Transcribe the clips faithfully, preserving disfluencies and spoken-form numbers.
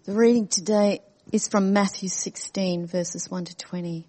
The reading today is from Matthew sixteen, verses one to twenty.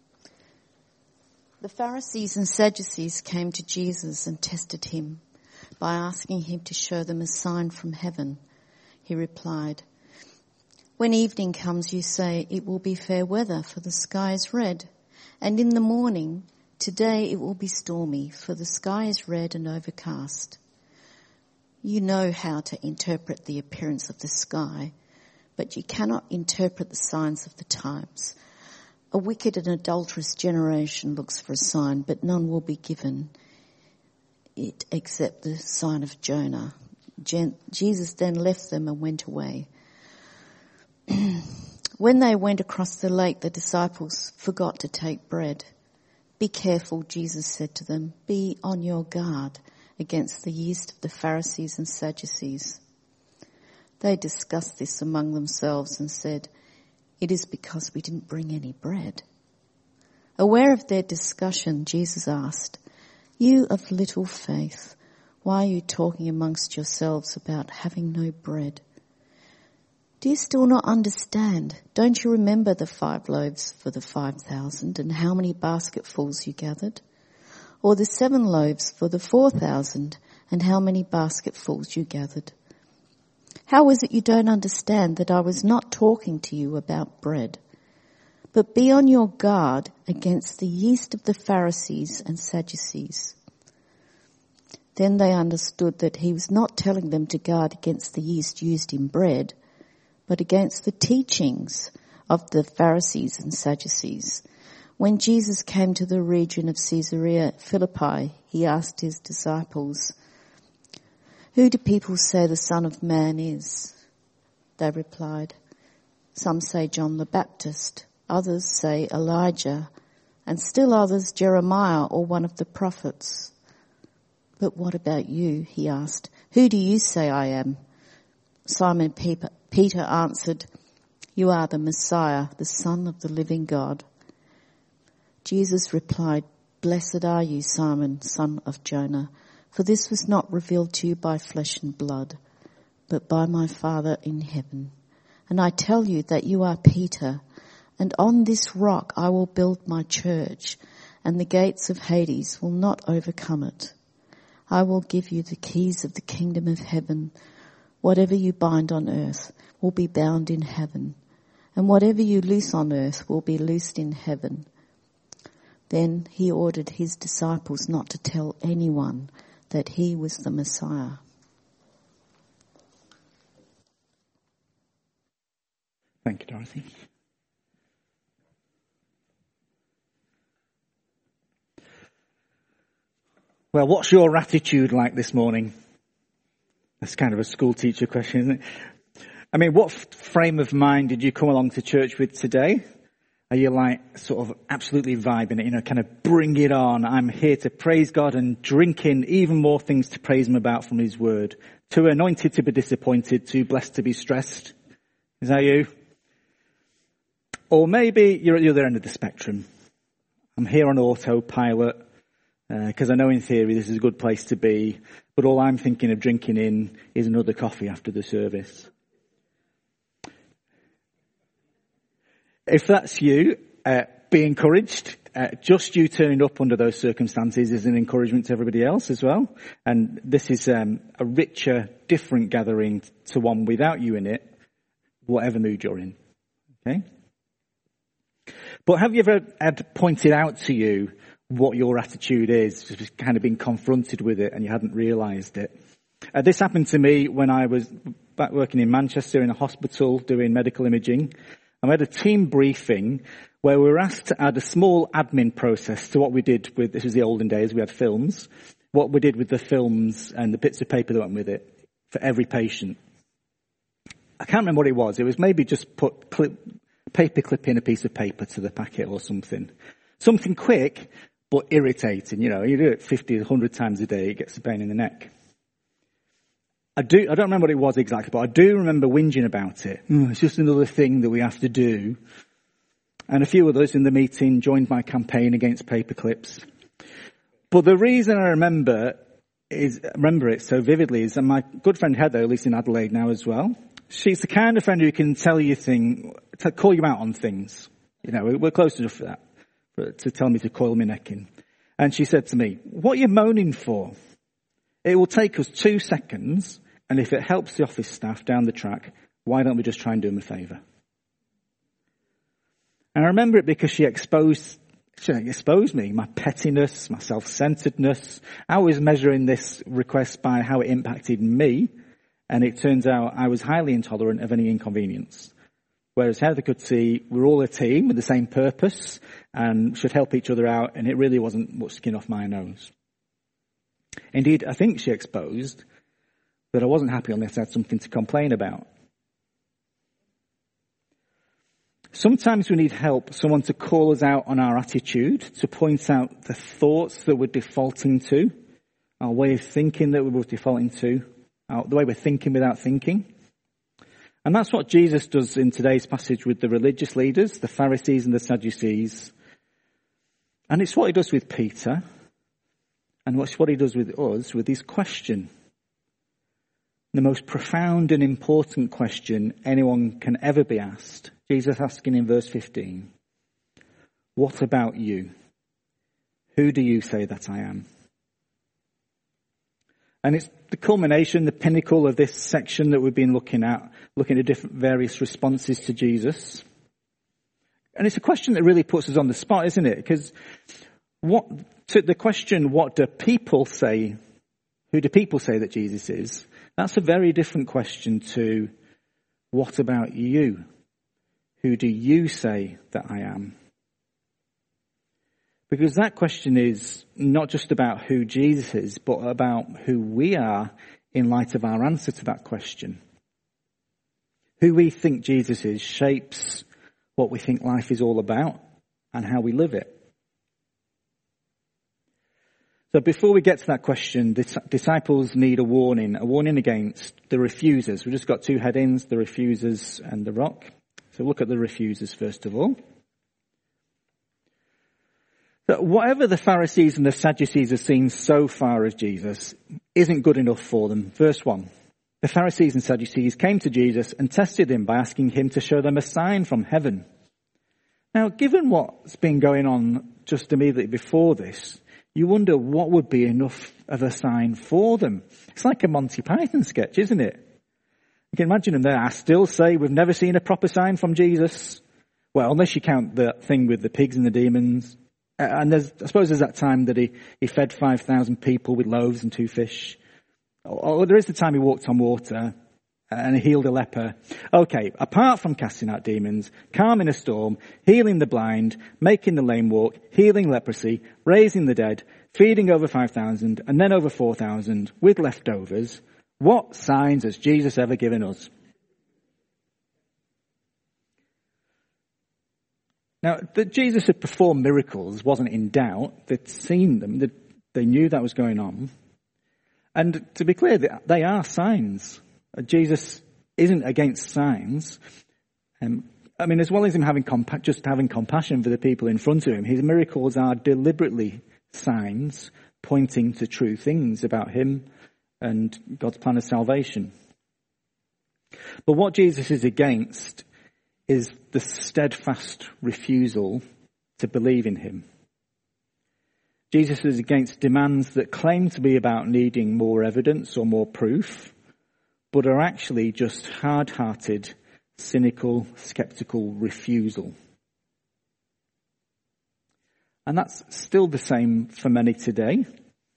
The Pharisees and Sadducees came to Jesus and tested him by asking him to show them a sign from heaven. He replied, "When evening comes, you say, 'It will be fair weather, for the sky is red.' And in the morning, 'Today it will be stormy, for the sky is red and overcast.' You know how to interpret the appearance of the sky, but you cannot interpret the signs of the times. A wicked and adulterous generation looks for a sign, but none will be given it except the sign of Jonah." Gen- Jesus then left them and went away. When they went across the lake, the disciples forgot to take bread. "Be careful," Jesus said to them. "Be on your guard against the yeast of the Pharisees and Sadducees." They discussed this among themselves and said, "It is because we didn't bring any bread." Aware of their discussion, Jesus asked, "You of little faith, why are you talking amongst yourselves about having no bread? Do you still not understand? Don't you remember the five loaves for the five thousand and how many basketfuls you gathered? Or the seven loaves for the four thousand and how many basketfuls you gathered? How is it you don't understand that I was not talking to you about bread? But be on your guard against the yeast of the Pharisees and Sadducees." Then they understood that he was not telling them to guard against the yeast used in bread, but against the teachings of the Pharisees and Sadducees. When Jesus came to the region of Caesarea Philippi, he asked his disciples, "Who do people say the Son of Man is?" They replied, "Some say John the Baptist, others say Elijah, and still others Jeremiah or one of the prophets." "But what about you?" he asked. "Who do you say I am?" Simon Peter answered, "You are the Messiah, the Son of the living God." Jesus replied, "Blessed are you, Simon, son of Jonah, for this was not revealed to you by flesh and blood, but by my Father in heaven. And I tell you that you are Peter, and on this rock I will build my church, and the gates of Hades will not overcome it. I will give you the keys of the kingdom of heaven. Whatever you bind on earth will be bound in heaven, and whatever you loose on earth will be loosed in heaven." Then he ordered his disciples not to tell anyone that he was the Messiah. Thank you, Dorothy. Well, what's your attitude like this morning? That's kind of a school teacher question, isn't it? I mean, what frame of mind did you come along to church with today? Are you like sort of absolutely vibing it, you know, kind of bring it on? I'm here to praise God and drink in even more things to praise him about from his word. Too anointed to be disappointed, too blessed to be stressed. Is that you? Or maybe you're at the other end of the spectrum. I'm here on autopilot because uh, I know in theory this is a good place to be, but all I'm thinking of drinking in is another coffee after the service. If that's you, uh, be encouraged. Uh, just you turning up under those circumstances is an encouragement to everybody else as well. And this is um, a richer, different gathering to one without you in it, whatever mood you're in. Okay? But have you ever had pointed out to you what your attitude is, just kind of been confronted with it and you hadn't realised it? Uh, this happened to me when I was back working in Manchester in a hospital doing medical imaging. I had a team briefing where we were asked to add a small admin process to what we did with, this was the olden days, we had films, what we did with the films and the bits of paper that went with it for every patient. I can't remember what it was. It was maybe just put clip, paper clip in a piece of paper to the packet or something. Something quick, but irritating. You know, you do it fifty, one hundred times a day, it gets a pain in the neck. I do, I don't remember what it was exactly, but I do remember whinging about it. Oh, it's just another thing that we have to do. And a few others in the meeting joined my campaign against paper clips. But the reason I remember is, remember it so vividly is that my good friend Heather, who lives in Adelaide now as well, She's the kind of friend who can tell you thing, to call you out on things. You know, we're close enough for that, for, to tell me to coil my neck in. And she said to me, "What are you moaning for? It will take us two seconds, and if it helps the office staff down the track, why don't we just try and do them a favour?" And I remember it because she exposed, she exposed me, my pettiness, my self-centeredness. I was measuring this request by how it impacted me, and it turns out I was highly intolerant of any inconvenience. Whereas Heather could see we're all a team with the same purpose and should help each other out, and it really wasn't much skin off my nose. Indeed, I think she exposed that I wasn't happy unless I had something to complain about. Sometimes we need help, someone to call us out on our attitude, to point out the thoughts that we're defaulting to, our way of thinking that we're defaulting to, our, the way we're thinking without thinking. And that's what Jesus does in today's passage with the religious leaders, the Pharisees and the Sadducees. And it's what he does with Peter, and it's what he does with us with his question. The most profound and important question anyone can ever be asked. Jesus asking in verse fifteen, "What about you? Who do you say that I am?" And it's the culmination, the pinnacle of this section that we've been looking at, looking at different various responses to Jesus. And it's a question that really puts us on the spot, isn't it? Because what, to the question, what do people say, who do people say that Jesus is? That's a very different question to, what about you? Who do you say that I am? Because that question is not just about who Jesus is, but about who we are in light of our answer to that question. Who we think Jesus is shapes what we think life is all about and how we live it. So before we get to that question, the disciples need a warning, a warning against the refusers. We've just got two headings, the refusers and the rock. So look at the refusers first of all. That whatever the Pharisees and the Sadducees have seen so far of Jesus isn't good enough for them. Verse one. The Pharisees and Sadducees came to Jesus and tested him by asking him to show them a sign from heaven. Now, given what's been going on just immediately before this, you wonder what would be enough of a sign for them. It's like a Monty Python sketch, isn't it? You can imagine them there. I still say we've never seen a proper sign from Jesus. Well, unless you count the thing with the pigs and the demons. And there's, I suppose there's that time that he, he fed five thousand people with loaves and two fish. Or, or there is the time he walked on water and he healed a leper. Okay, apart from casting out demons, calming a storm, healing the blind, making the lame walk, healing leprosy, raising the dead, feeding over five thousand and then over four thousand with leftovers, what signs has Jesus ever given us? Now, that Jesus had performed miracles wasn't in doubt. They'd seen them. They knew that was going on. And to be clear, they are signs. Jesus isn't against signs. Um, I mean, as well as him having compa- just having compassion for the people in front of him, his miracles are deliberately signs pointing to true things about him and God's plan of salvation. But what Jesus is against is the steadfast refusal to believe in him. Jesus is against demands that claim to be about needing more evidence or more proof, but are actually just hard-hearted, cynical, skeptical refusal. And that's still the same for many today.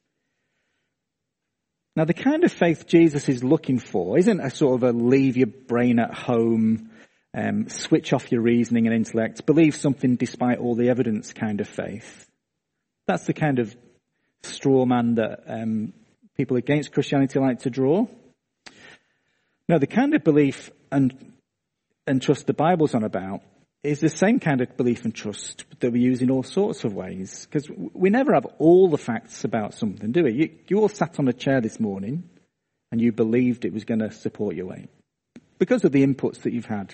Now, the kind of faith Jesus is looking for isn't a sort of a leave your brain at home, um, switch off your reasoning and intellect, believe something despite all the evidence kind of faith. That's the kind of straw man that um, people against Christianity like to draw. No, the kind of belief and and trust the Bible's on about is the same kind of belief and trust that we use in all sorts of ways. Because we never have all the facts about something, do we? You, you all sat on a chair this morning and you believed it was going to support your weight because of the inputs that you've had.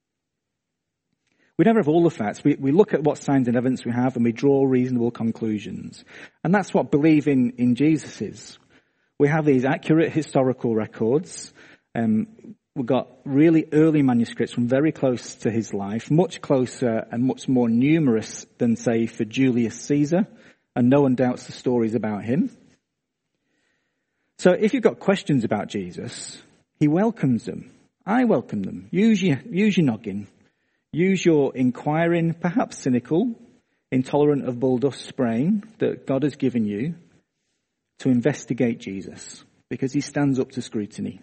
We never have all the facts. We, we look at what signs and evidence we have and we draw reasonable conclusions. And that's what believing in Jesus is. We have these accurate historical records. Um, we've got really early manuscripts from very close to his life, much closer and much more numerous than, say, for Julius Caesar, and no one doubts the stories about him. So if you've got questions about Jesus, he welcomes them. I welcome them. Use your, use your noggin. Use your inquiring, perhaps cynical, intolerant of bull dust brain that God has given you to investigate Jesus, because he stands up to scrutiny.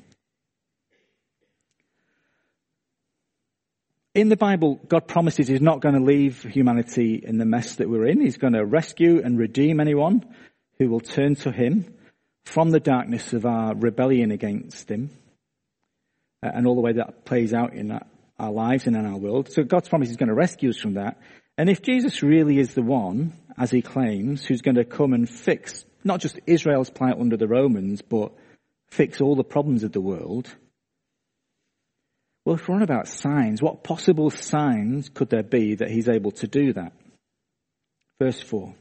In the Bible, God promises he's not going to leave humanity in the mess that we're in. He's going to rescue and redeem anyone who will turn to him from the darkness of our rebellion against him, uh, and all the way that plays out in that, our lives and in our world. So God's promise is going to rescue us from that. And if Jesus really is the one, as he claims, who's going to come and fix not just Israel's plight under the Romans, but fix all the problems of the world, well, if we're on about signs, what possible signs could there be that he's able to do that? Verse four.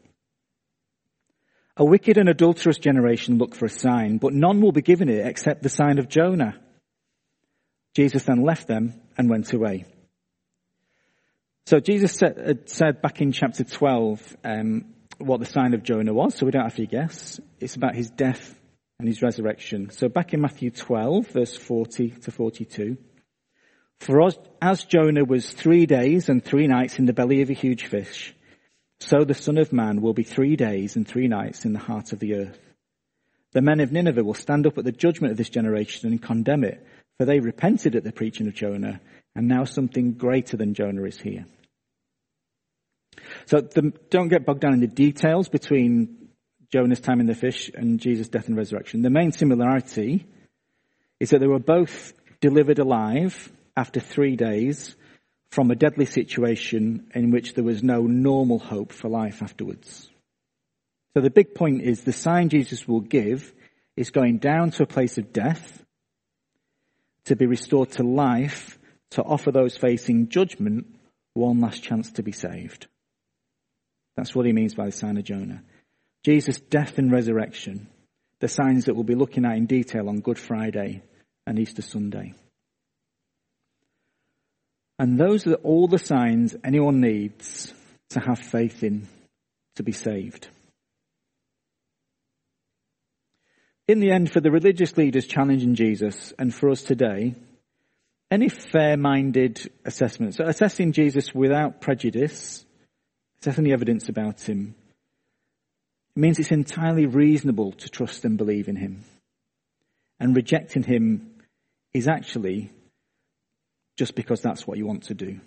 A wicked and adulterous generation look for a sign, but none will be given it except the sign of Jonah. Jesus then left them and went away. So Jesus said, said back in chapter twelve um, what the sign of Jonah was, so we don't have to guess. It's about his death and his resurrection. So back in Matthew twelve, verse forty to forty-two. For as, as Jonah was three days and three nights in the belly of a huge fish, so the Son of Man will be three days and three nights in the heart of the earth. The men of Nineveh will stand up at the judgment of this generation and condemn it, for they repented at the preaching of Jonah, and now something greater than Jonah is here. So the, don't get bogged down in the details between Jonah's time in the fish and Jesus' death and resurrection. The main similarity is that they were both delivered alive after three days from a deadly situation in which there was no normal hope for life afterwards. So the big point is the sign Jesus will give is going down to a place of death to be restored to life, to offer those facing judgment one last chance to be saved. That's what he means by the sign of Jonah. Jesus' death and resurrection, the signs that we'll be looking at in detail on Good Friday and Easter Sunday. And those are all the signs anyone needs to have faith in, to be saved. In the end, for the religious leaders challenging Jesus, and for us today, any fair-minded assessment, so assessing Jesus without prejudice, assessing the evidence about him, it means it's entirely reasonable to trust and believe in him. And rejecting him is actually just because that's what you want to do.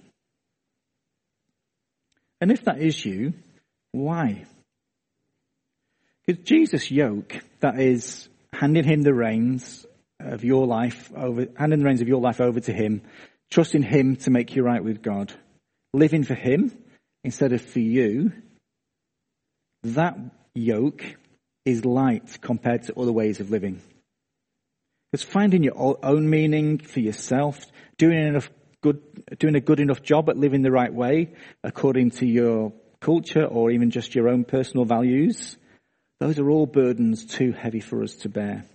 And if that is you, why? Because Jesus' yoke, that is handing him the reins of your life over, handing the reins of your life over to him, trusting him to make you right with God, living for him instead of for you, that yoke is light compared to other ways of living. Because finding your own meaning for yourself, doing enough good, doing a good enough job at living the right way according to your culture or even just your own personal values, those are all burdens too heavy for us to bear.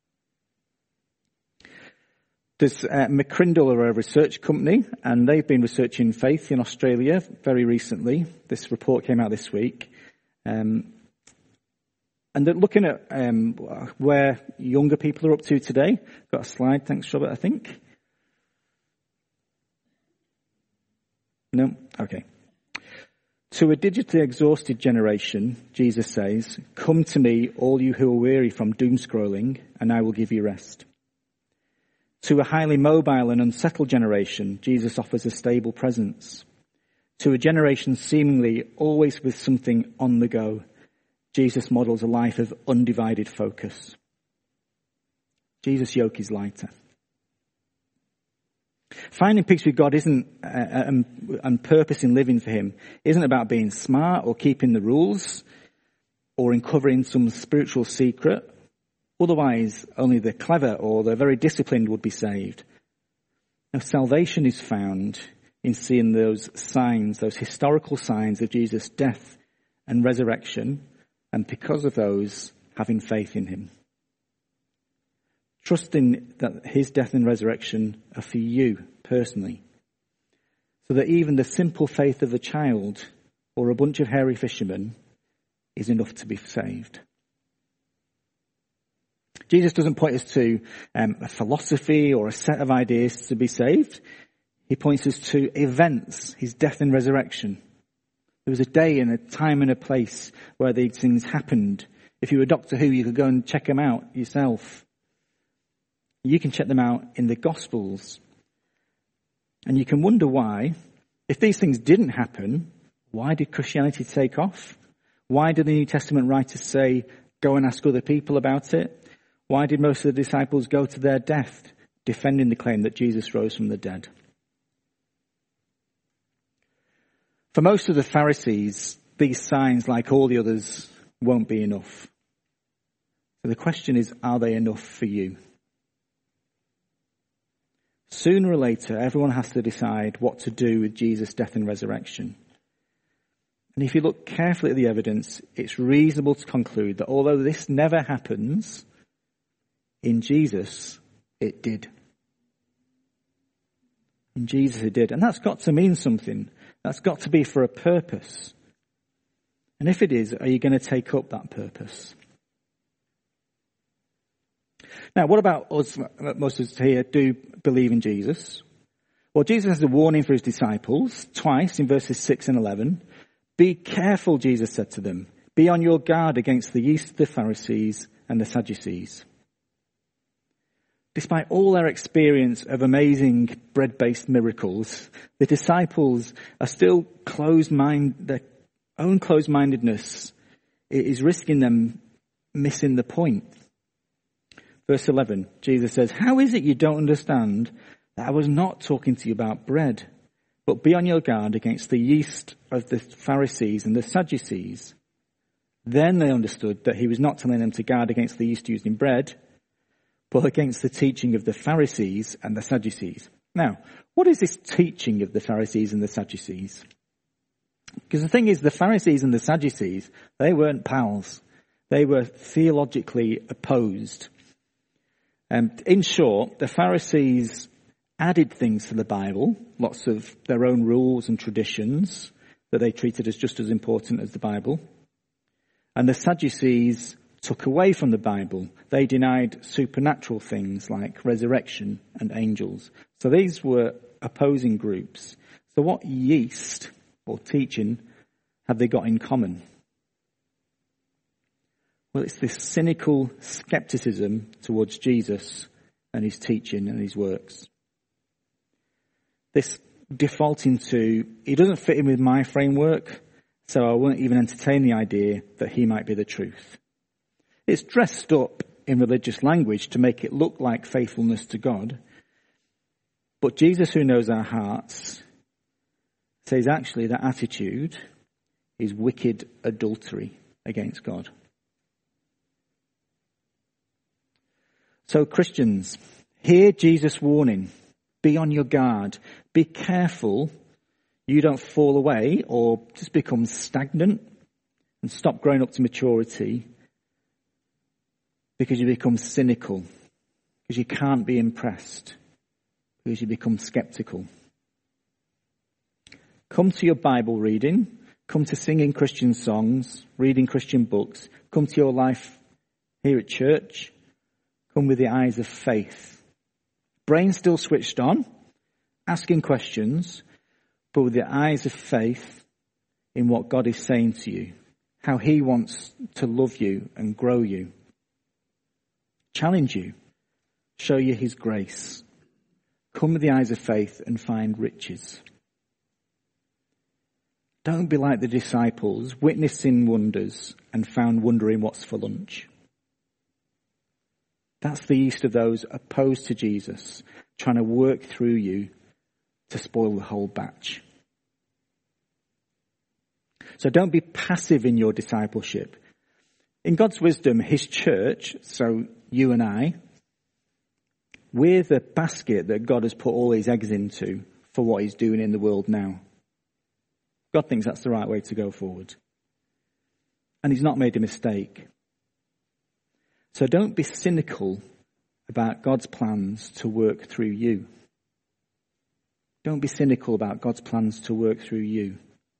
There's uh, McCrindle are a research company, and they've been researching faith in Australia very recently. This report came out this week. Um, and they're looking at um, where younger people are up to today. Got a slide, thanks Robert, I think. No? Okay. To a digitally exhausted generation, Jesus says, "Come to me, all you who are weary from doom scrolling, and I will give you rest." To a highly mobile and unsettled generation, Jesus offers a stable presence. To a generation seemingly always with something on the go, Jesus models a life of undivided focus. Jesus' yoke is lighter. Finding peace with God isn't, uh, and, and purpose in living for him isn't about being smart or keeping the rules or uncovering some spiritual secret. Otherwise, only the clever or the very disciplined would be saved. Now, salvation is found in seeing those signs, those historical signs of Jesus' death and resurrection, and because of those, having faith in him. trusting that his death and resurrection are for you personally, so that even the simple faith of a child or a bunch of hairy fishermen is enough to be saved. Jesus doesn't point us to um, a philosophy or a set of ideas to be saved. He points us to events, his death and resurrection. There was a day and a time and a place where these things happened. If you were Doctor Who, you could go and check them out yourself. You can check them out in the Gospels. And you can wonder why, if these things didn't happen, why did Christianity take off? Why did the New Testament writers say, go and ask other people about it? Why did most of the disciples go to their death, defending the claim that Jesus rose from the dead? For most of the Pharisees, these signs, like all the others, won't be enough. So the question is, are they enough for you? Sooner or later, everyone has to decide what to do with Jesus' death and resurrection. And if you look carefully at the evidence, it's reasonable to conclude that although this never happens, in Jesus, it did. In Jesus, it did. And that's got to mean something. That's got to be for a purpose. And if it is, are you going to take up that purpose? Now, what about us? Most of us here do believe in Jesus. Well, Jesus has a warning for his disciples twice in verses six and eleven. Be careful, Jesus said to them. Be on your guard against the yeast of the Pharisees and the Sadducees. Despite all their experience of amazing bread-based miracles, the disciples are still closed-minded. Their own closed-mindedness is risking them missing the point. Verse eleven, Jesus says, how is it you don't understand that I was not talking to you about bread, but be on your guard against the yeast of the Pharisees and the Sadducees? Then they understood that he was not telling them to guard against the yeast used in bread, but against the teaching of the Pharisees and the Sadducees. Now, what is this teaching of the Pharisees and the Sadducees? Because the thing is, the Pharisees and the Sadducees, they weren't pals. They were theologically opposed. Um, in short, the Pharisees added things to the Bible, lots of their own rules and traditions that they treated as just as important as the Bible. And the Sadducees took away from the Bible. They denied supernatural things like resurrection and angels. So these were opposing groups. So what yeast or teaching have they got in common? Well, it's this cynical skepticism towards Jesus and his teaching and his works. This defaulting to, he doesn't fit in with my framework, so I won't even entertain the idea that he might be the truth. It's dressed up in religious language to make it look like faithfulness to God. But Jesus, who knows our hearts, says actually that attitude is wicked adultery against God. So Christians, hear Jesus' warning. Be on your guard. Be careful you don't fall away or just become stagnant and stop growing up to maturity because you become cynical, because you can't be impressed, because you become skeptical. Come to your Bible reading, come to singing Christian songs, reading Christian books, come to your life here at church, come with the eyes of faith. Brain still switched on, asking questions, but with the eyes of faith in what God is saying to you, how he wants to love you and grow you. Challenge you, show you his grace. Come with the eyes of faith and find riches. Don't be like the disciples, witnessing wonders and found wondering what's for lunch. That's the yeast of those opposed to Jesus, trying to work through you to spoil the whole batch. So don't be passive in your discipleship. In God's wisdom, his church, so you and I, we're the basket that God has put all his eggs into for what he's doing in the world now. God thinks that's the right way to go forward. And he's not made a mistake. So don't be cynical about God's plans to work through you. Don't be cynical about God's plans to work through you.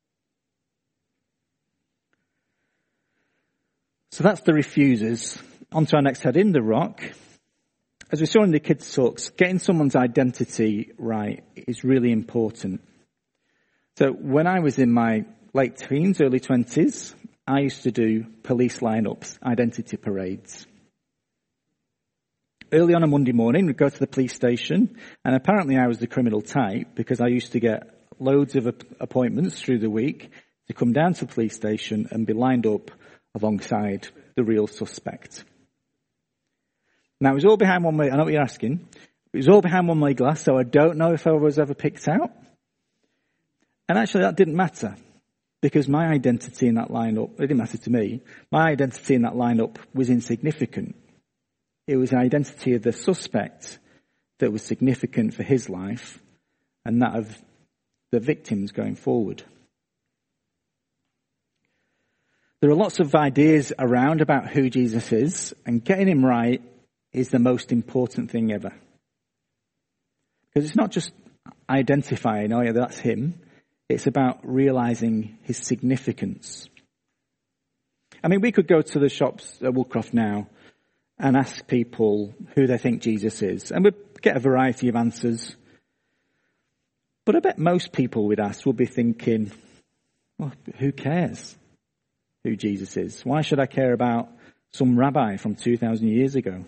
So that's the refusers. On to our next heading, the rock. As we saw in the kids' talks, getting someone's identity right is really important. So when I was in my late teens, early twenties, I used to do police lineups, identity parades. Early on a Monday morning, we'd go to the police station, and apparently I was the criminal type because I used to get loads of appointments through the week to come down to the police station and be lined up alongside the real suspect. Now, it was all behind one way. I know what you're asking. It was all behind one way glass, so I don't know if I was ever picked out. And actually, that didn't matter because my identity in that lineup, it didn't matter to me. My identity in that lineup was insignificant. It was the identity of the suspect that was significant for his life and that of the victims going forward. There are lots of ideas around about who Jesus is, and getting him right is the most important thing ever. Because it's not just identifying, oh yeah, that's him. It's about realizing his significance. I mean, we could go to the shops at Woolcroft now and ask people who they think Jesus is, and we'd get a variety of answers. But I bet most people we'd ask would be thinking, well, who cares who Jesus is? Why should I care about some rabbi from two thousand years ago?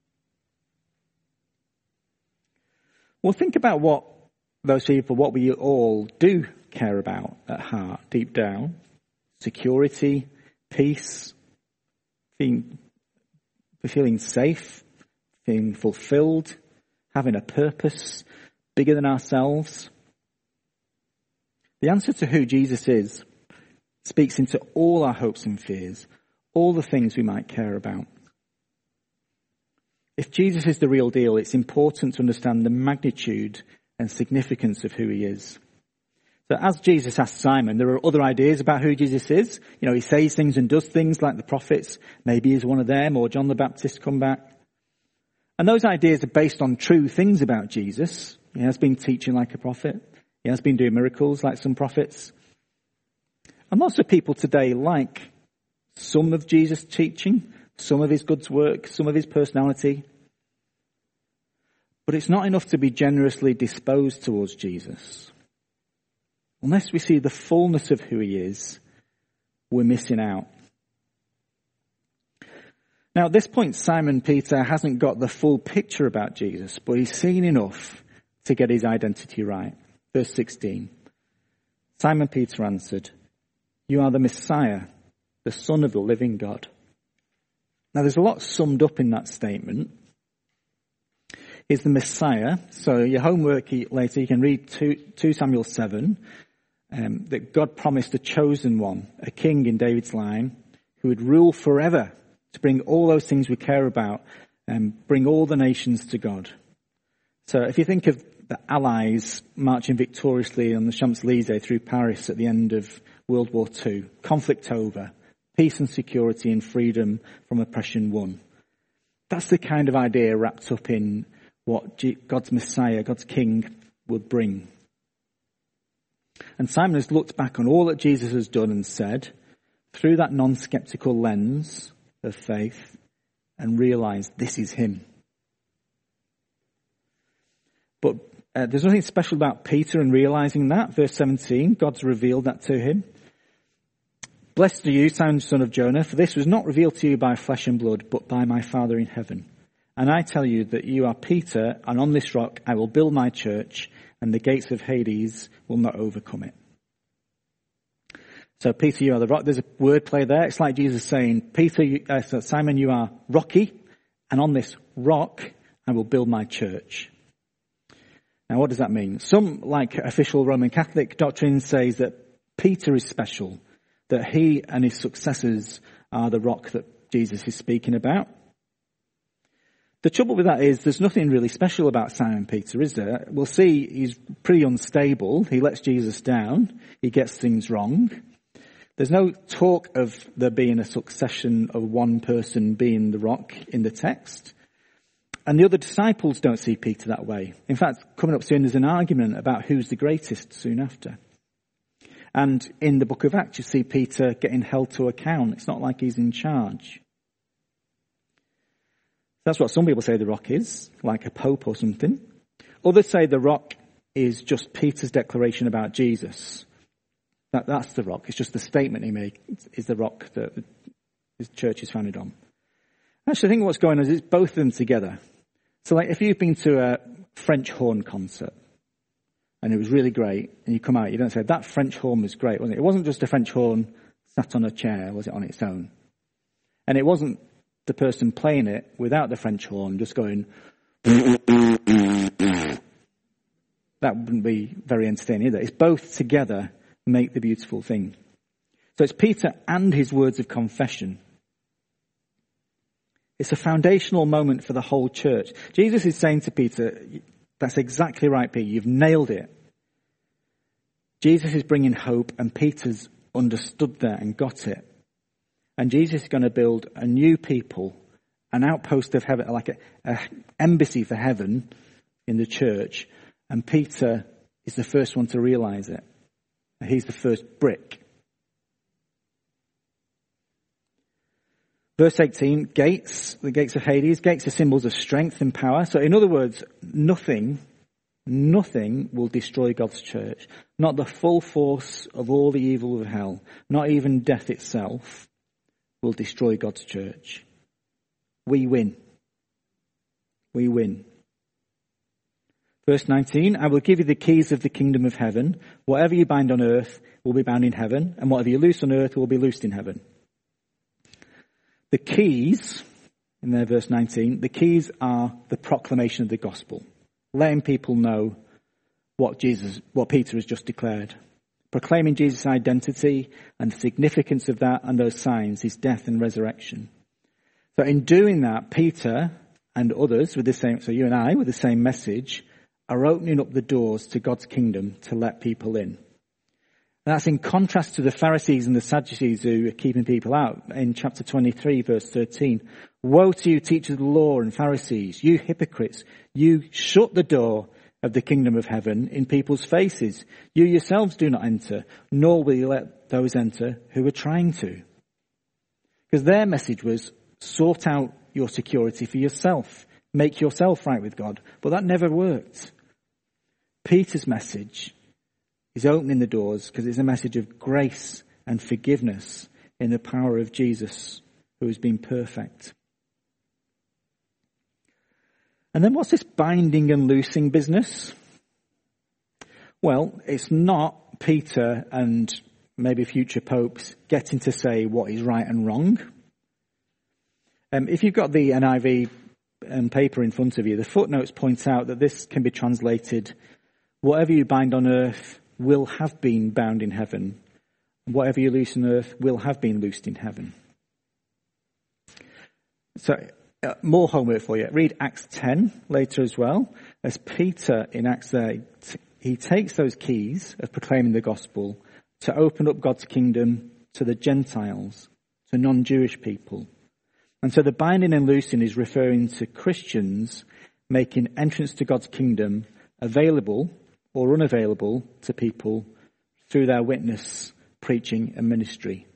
Well, think about what those people, what we all do care about at heart, deep down. Security, peace, feeling, feeling safe, feeling fulfilled, having a purpose bigger than ourselves. The answer to who Jesus is speaks into all our hopes and fears, all the things we might care about. If Jesus is the real deal, it's important to understand the magnitude and significance of who he is. So as Jesus asked Simon, there are other ideas about who Jesus is. You know, he says things and does things like the prophets. Maybe he's one of them, or John the Baptist come back. And those ideas are based on true things about Jesus. He has been teaching like a prophet. He has been doing miracles like some prophets. And lots of people today like some of Jesus' teaching, some of his good work, some of his personality. But it's not enough to be generously disposed towards Jesus. Unless we see the fullness of who he is, we're missing out. Now, at this point, Simon Peter hasn't got the full picture about Jesus, but he's seen enough to get his identity right. Verse sixteen. Simon Peter answered, "You are the Messiah, the Son of the living God." Now, there's a lot summed up in that statement. He's the Messiah. So your homework later, you can read two Samuel seven, um, that God promised a chosen one, a king in David's line, who would rule forever to bring all those things we care about and bring all the nations to God. So if you think of the Allies marching victoriously on the Champs-Élysées through Paris at the end of World War Two, conflict over, peace and security and freedom from oppression won. That's the kind of idea wrapped up in what God's Messiah, God's King, would bring. And Simon has looked back on all that Jesus has done and said through that non-skeptical lens of faith and realized this is him. But uh, there's nothing special about Peter in realizing that. Verse seventeen, God's revealed that to him. "Blessed are you, Simon, son of Jonah, for this was not revealed to you by flesh and blood, but by my Father in heaven. And I tell you that you are Peter, and on this rock I will build my church, and the gates of Hades will not overcome it." So, Peter, you are the rock. There's a word play there. It's like Jesus saying, Peter, you, uh, so Simon, you are rocky, and on this rock I will build my church. Now, what does that mean? Some, like official Roman Catholic doctrine, says that Peter is special, that he and his successors are the rock that Jesus is speaking about. The trouble with that is there's nothing really special about Simon Peter, is there? We'll see he's pretty unstable. He lets Jesus down. He gets things wrong. There's no talk of there being a succession of one person being the rock in the text. And the other disciples don't see Peter that way. In fact, coming up soon, there's an argument about who's the greatest soon after. And in the book of Acts, you see Peter getting held to account. It's not like he's in charge. That's what some people say the rock is, like a pope or something. Others say the rock is just Peter's declaration about Jesus. That, that's the rock. It's just the statement he made is the rock that his church is founded on. Actually, I think what's going on is it's both of them together. So like if you've been to a French horn concert and it was really great and you come out, you don't say, that French horn was great, wasn't it? It wasn't just a French horn sat on a chair, was it, on its own? And it wasn't the person playing it without the French horn just going, that wouldn't be very entertaining either. It's both together make the beautiful thing. So it's Peter and his words of confession. It's a foundational moment for the whole church. Jesus is saying to Peter, that's exactly right, Peter. You've nailed it. Jesus is bringing hope, and Peter's understood that and got it. And Jesus is going to build a new people, an outpost of heaven, like an embassy for heaven in the church. And Peter is the first one to realize it. He's the first brick. Verse eighteen, gates, the gates of Hades. Gates are symbols of strength and power. So in other words, nothing, nothing will destroy God's church. Not the full force of all the evil of hell, not even death itself will destroy God's church. We win. We win. Verse nineteen, I will give you the keys of the kingdom of heaven. Whatever you bind on earth will be bound in heaven, and whatever you loose on earth will be loosed in heaven. The keys, in there, verse nineteen, the keys are the proclamation of the gospel, letting people know what Jesus, what Peter has just declared, proclaiming Jesus' identity and the significance of that and those signs, his death and resurrection. So in doing that, Peter and others with the same, so you and I with the same message, are opening up the doors to God's kingdom to let people in. And that's in contrast to the Pharisees and the Sadducees who are keeping people out. In chapter twenty-three, verse thirteen, woe to you, teachers of the law and Pharisees, you hypocrites, you shut the door of the kingdom of heaven in people's faces. You yourselves do not enter, nor will you let those enter who are trying to. Because their message was, sort out your security for yourself, make yourself right with God. But that never worked. Peter's message is opening the doors because it's a message of grace and forgiveness in the power of Jesus, who has been perfect. And then what's this binding and loosing business? Well, it's not Peter and maybe future popes getting to say what is right and wrong. Um, if you've got the N I V um, paper in front of you, the footnotes point out that this can be translated, whatever you bind on earth will have been bound in heaven. Whatever you loose on earth will have been loosed in heaven. So, uh, more homework for you. Read Acts ten later as well. As Peter in Acts there, he takes those keys of proclaiming the gospel to open up God's kingdom to the Gentiles, to non-Jewish people. And so the binding and loosing is referring to Christians making entrance to God's kingdom available or unavailable to people through their witness, preaching and ministry.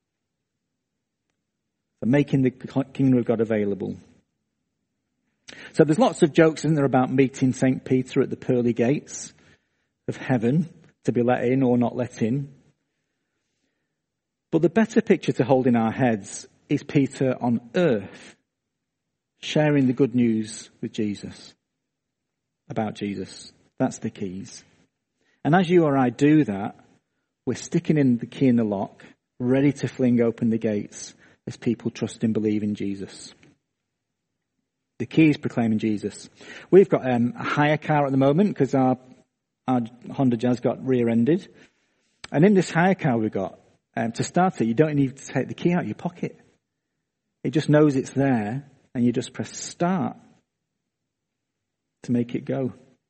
So making the kingdom of God available. So there's lots of jokes, isn't there, about meeting Saint Peter at the pearly gates of heaven to be let in or not let in. But the better picture to hold in our heads is Peter on earth, sharing the good news with Jesus, about Jesus. That's the keys. And as you or I do that, we're sticking in the key in the lock, ready to fling open the gates as people trust and believe in Jesus. The key is proclaiming Jesus. We've got um, a hire car at the moment because our, our Honda Jazz got rear-ended. And in this hire car we've got, um, to start it, you don't need to take the key out of your pocket. It just knows it's there and you just press start to make it go.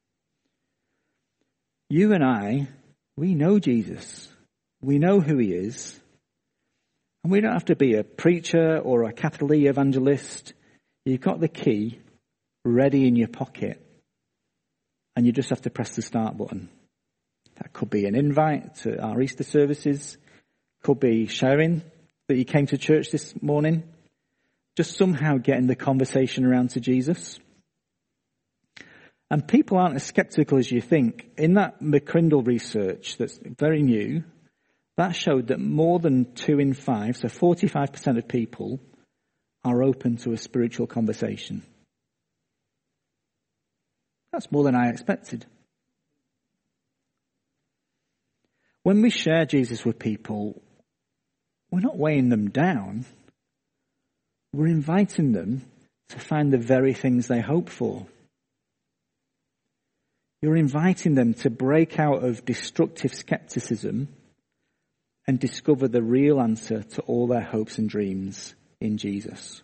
You and I, we know Jesus. We know who he is. And we don't have to be a preacher or a capital E evangelist. You've got the key, ready in your pocket, and you just have to press the start button. That could be an invite to our Easter services, could be sharing that you came to church this morning, just somehow getting the conversation around to Jesus. And people aren't as skeptical as you think. In that McCrindle research that's very new, that showed that more than two in five, so forty-five percent of people, are open to a spiritual conversation. That's more than I expected. When we share Jesus with people, we're not weighing them down. We're inviting them to find the very things they hope for. You're inviting them to break out of destructive skepticism and discover the real answer to all their hopes and dreams in Jesus.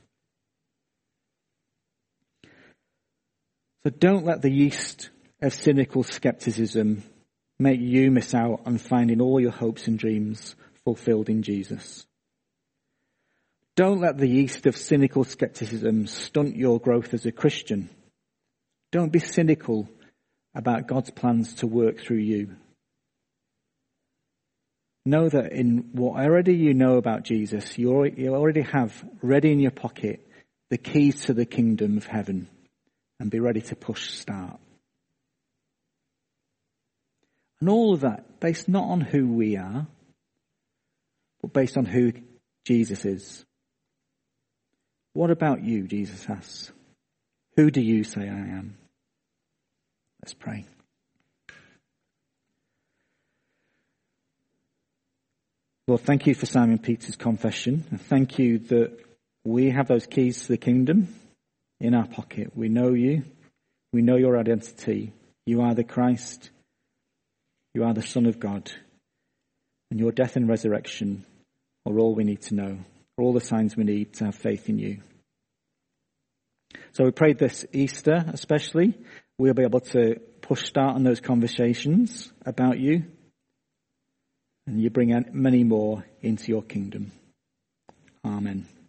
So don't let the yeast of cynical skepticism make you miss out on finding all your hopes and dreams fulfilled in Jesus. Don't let the yeast of cynical skepticism stunt your growth as a Christian. Don't be cynical about God's plans to work through you. Know that in what already you know about Jesus, you already have ready in your pocket the keys to the kingdom of heaven, and be ready to push start. And all of that based not on who we are, but based on who Jesus is. What about you, Jesus asks? Who do you say I am? Let's pray. Lord, thank you for Simon Peter's confession. And thank you that we have those keys to the kingdom in our pocket. We know you. We know your identity. You are the Christ. You are the Son of God. And your death and resurrection are all we need to know, are all the signs we need to have faith in you. So we pray this Easter especially, we'll be able to push start on those conversations about you, and you bring many more into your kingdom. Amen.